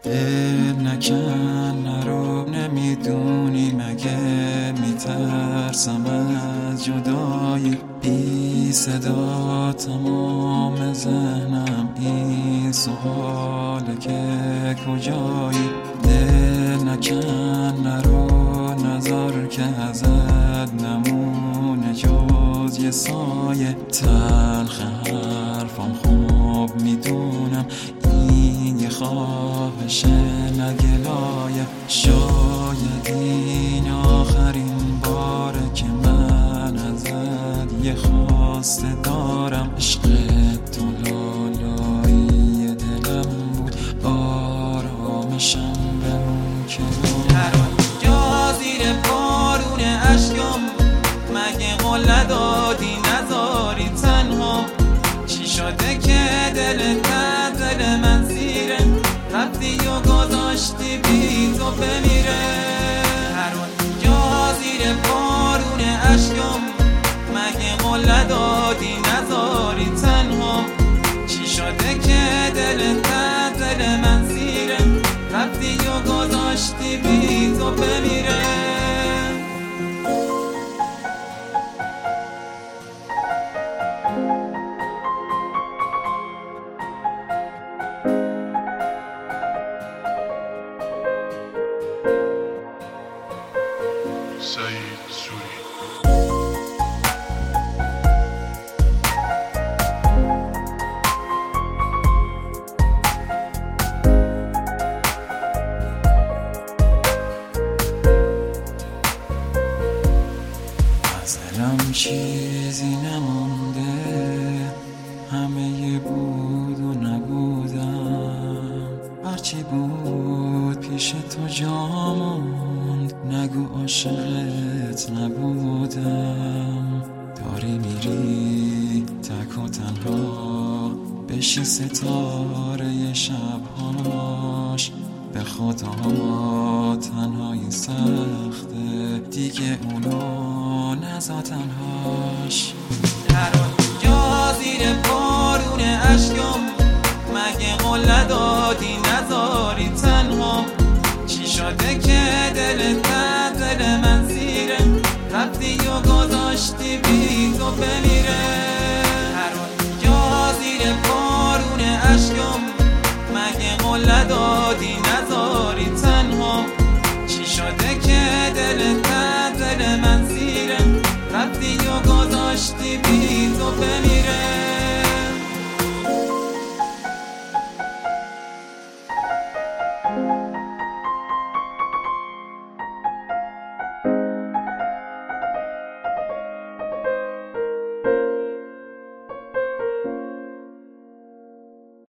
دل نکن نرو، نمیدونی مگه میترسم از جدایی. بی صدا تمام ذهنم این سواله که کجایی. دل نکن نرو، نظر که ازت نمونه جز یه سایه. تلخ حرفم خوب میدونم این یه خواهش نه گلایه. شاید این آخرین باره که من ازت یه خواسته دارم. عشق تو لالایی دلم بود، آرامشم بمون که هر جا زیر بارون اشکم مگه قول ندادی نذاری تنها؟ چی شده که دل من زیره رفتی و گذاشتی بی تو بمیره؟ هر جا زیر بارون اشکم مگه قول ندادی نذاری تنها؟ چی شده که دل من زیره رفتی و گذاشتی بی تو بمیره؟ سعید سوری. از دلم چیزی نمونده، همه بود و نبودم. هرچی بود پیش تو جا موند، نگو عاشقت نبودم. داری میری تک و تنها، بشی ستاره شبهاش. به خدا تنهایی سخته دیگه، اونو نزا تنهاش. هر جا زیر بارون اشکم مگه قول ندادی نذاری تنها؟ چی شده که دل من زیره رفتی و گذاشتی بی تو بمیره؟ هر جا زیر بارون اشکم مگه قول ندادی نذاری تنها؟ چی شده که دل من زیره رفتی و گذاشتی بی